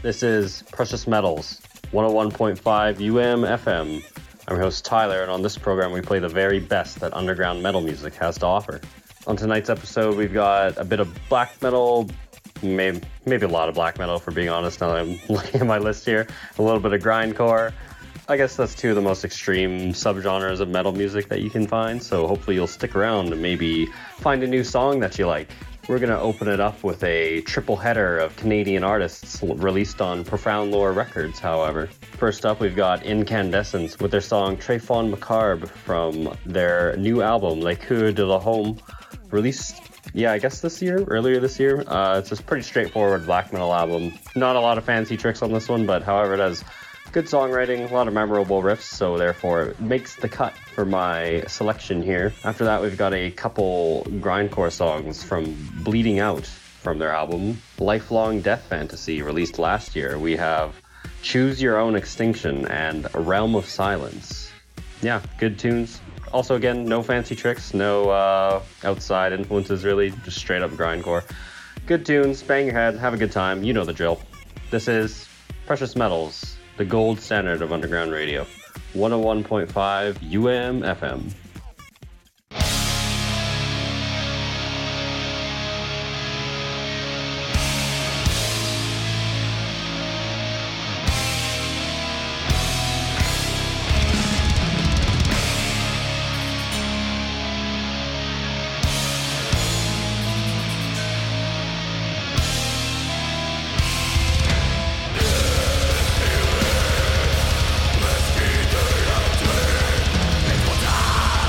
This is Precious Metals, 101.5 FM. I'm your host Tyler, and on this program we play the very best that underground metal music has to offer. On tonight's episode, we've got a bit of black metal, maybe a lot of black metal, for being honest, now that I'm looking at my list here. A little bit of grindcore. I guess that's two of the most extreme subgenres of metal music that you can find, so hopefully you'll stick around and maybe find a new song that you like. We're going to open it up with a triple header of Canadian artists released on Profound Lore Records, however. First up, we've got Incandescence with their song Tréfonds Macabre from their new album, Les Coeurs de la Home, released, earlier this year. It's a pretty straightforward black metal album. Not a lot of fancy tricks on this one, but however, it has good songwriting, a lot of memorable riffs, so therefore it makes the cut for my selection here. After that, we've got a couple grindcore songs from Bleeding Out from their album Lifelong Death Fantasy, released last year. We have Choose Your Own Extinction and A Realm of Silence. Yeah, good tunes. Also, again, no fancy tricks, no outside influences really, just straight up grindcore. Good tunes, bang your head, have a good time, you know the drill. This is Precious Metals, the gold standard of underground radio. 101.5 FM. Die!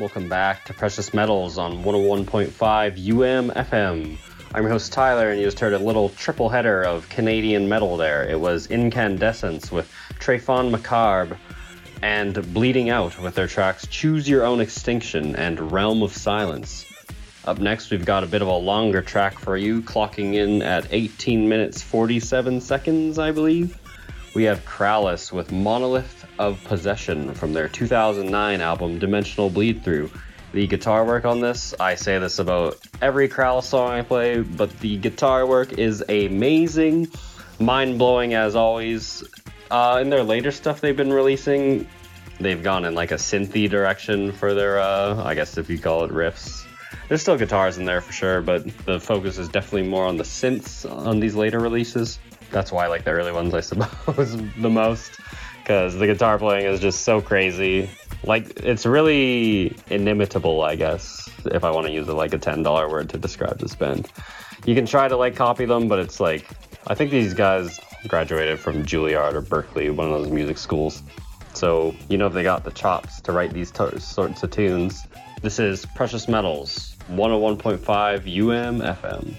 Welcome back to Precious Metals on 101.5 FM. I'm your host Tyler, and you just heard a little triple header of Canadian metal there. It was Incandescence with Tréphon Macabre and Bleeding Out with their tracks Choose Your Own Extinction and Realm of Silence. Up next, we've got a bit of a longer track for you, clocking in at 18 minutes 47 seconds, I believe. We have Krallice with Monolith of Possession from their 2009 album Dimensional Bleed Through. The guitar work on this, I say this about every Krallice song I play, but the guitar work is amazing, mind-blowing as always. In their later stuff they've been releasing, they've gone in like a synthy direction for their, I guess if you call it riffs. There's still guitars in there for sure, but the focus is definitely more on the synths on these later releases. That's why I like the early ones, I suppose, the most, because the guitar playing is just so crazy. Like, it's really inimitable, I guess, if I want to use a $10 word to describe this band. You can try to copy them, but it's I think these guys graduated from Juilliard or Berkeley, one of those music schools. So, if they got the chops to write these sorts of tunes. This is Precious Metals, 101.5 FM.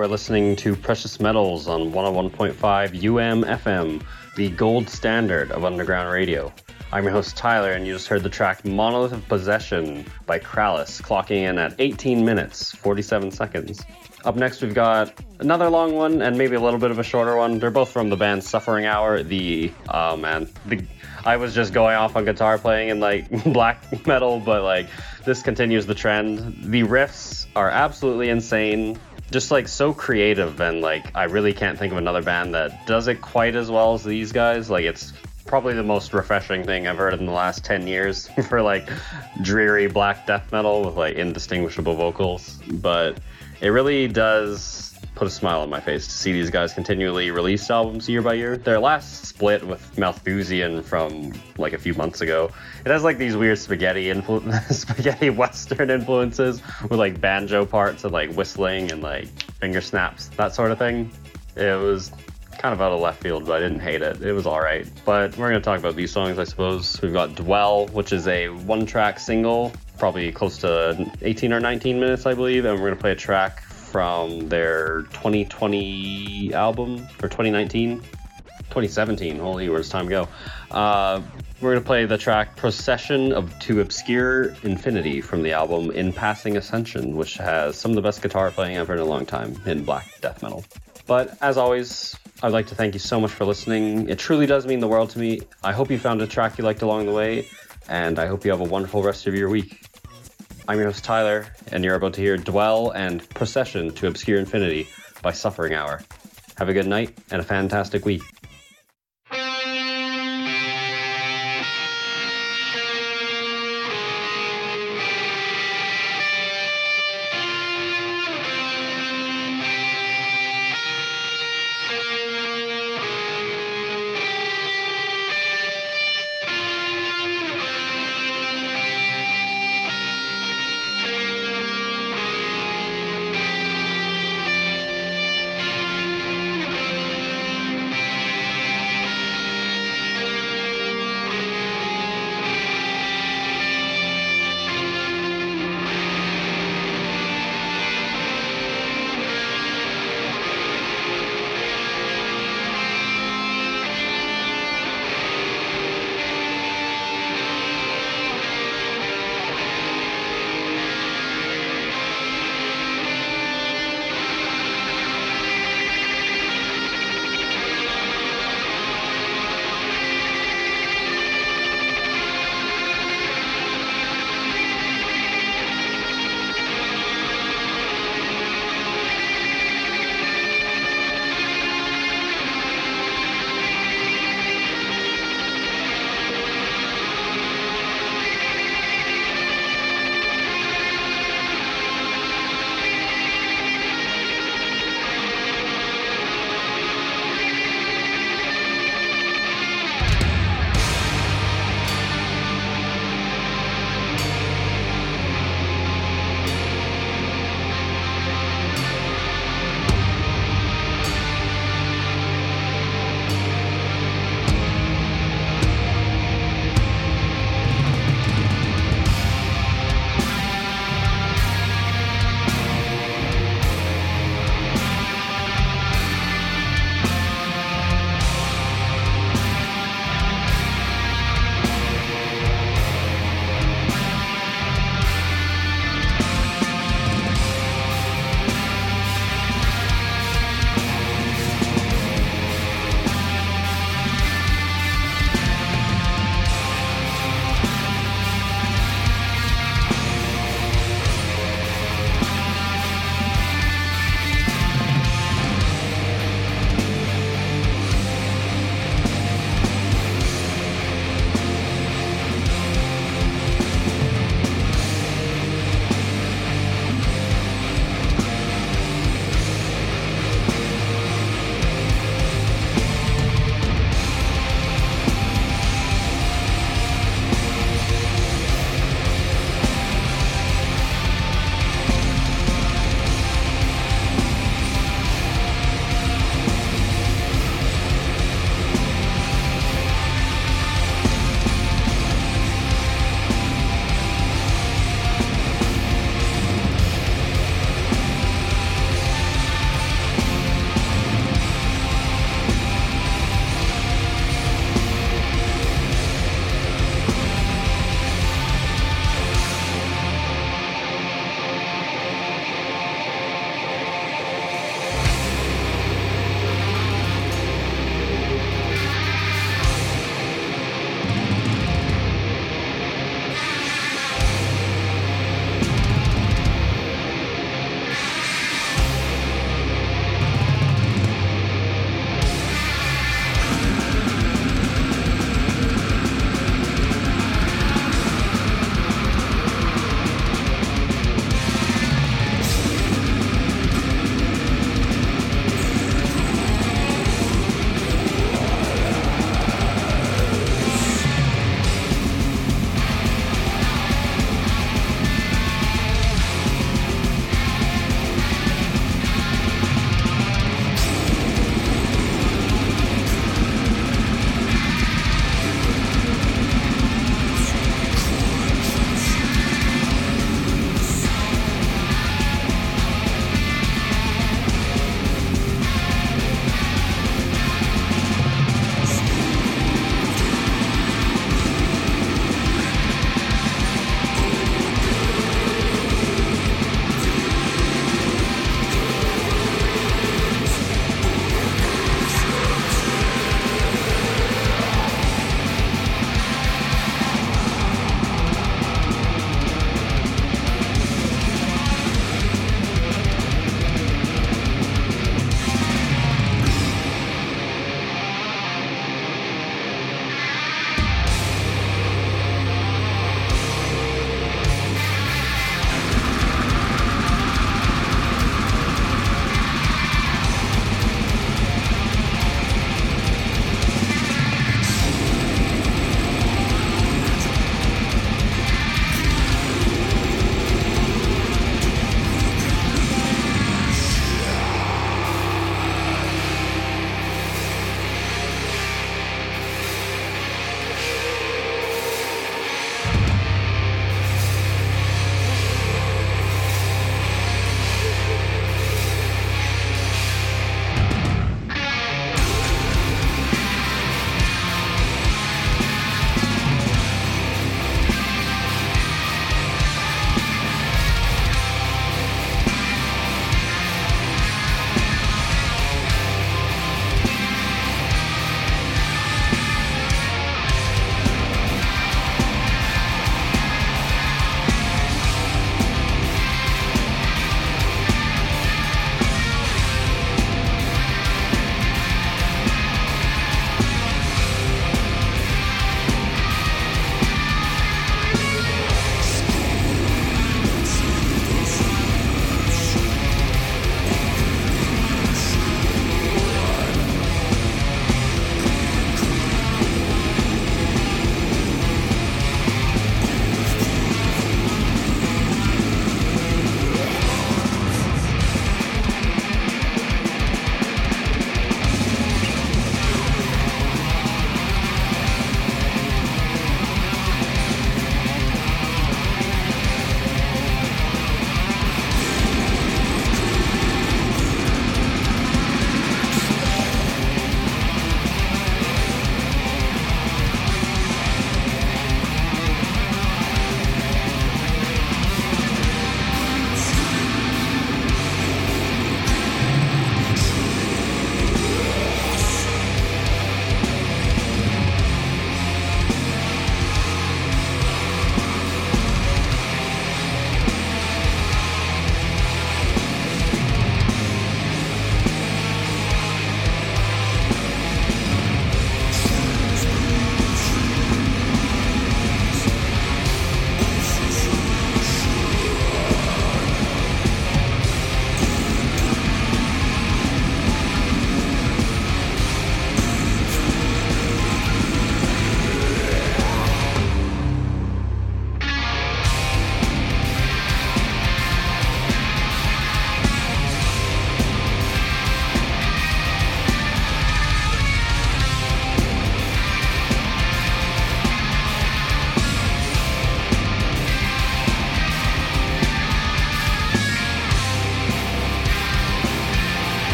we're listening to Precious Metals on 101.5 FM, the gold standard of underground radio. I'm your host Tyler, and you just heard the track Monolith of Possession by Krallice, clocking in at 18 minutes, 47 seconds. Up next, we've got another long one and maybe a little bit of a shorter one. They're both from the band Suffering Hour. I was just going off on guitar playing in like black metal, but like this continues the trend. The riffs are absolutely insane, just like so creative, and like I really can't think of another band that does it quite as well as these guys. Like it's probably the most refreshing thing I've heard in the last 10 years for like dreary black death metal with like indistinguishable vocals, but it really does put a smile on my face to see these guys continually release albums year by year. Their last split with Malthusian from like a few months ago, it has like these weird spaghetti western influences with like banjo parts and like whistling and like finger snaps, that sort of thing. It was kind of out of left field, but I didn't hate it. It was alright. But we're going to talk about these songs, I suppose. We've got Dwell, which is a one-track single, probably close to 18 or 19 minutes, I believe, and we're going to play a track from their 2020 album, or 2017, holy, where's time go? We're going to play the track Procession to Obscure Infinity from the album In Passing Ascension, which has some of the best guitar playing I've heard in a long time in black death metal. But as always, I'd like to thank you so much for listening. It truly does mean the world to me. I hope you found a track you liked along the way, and I hope you have a wonderful rest of your week. I'm your host Tyler, and you're about to hear Dwell and Procession to Obscure Infinity by Suffering Hour. Have a good night and a fantastic week.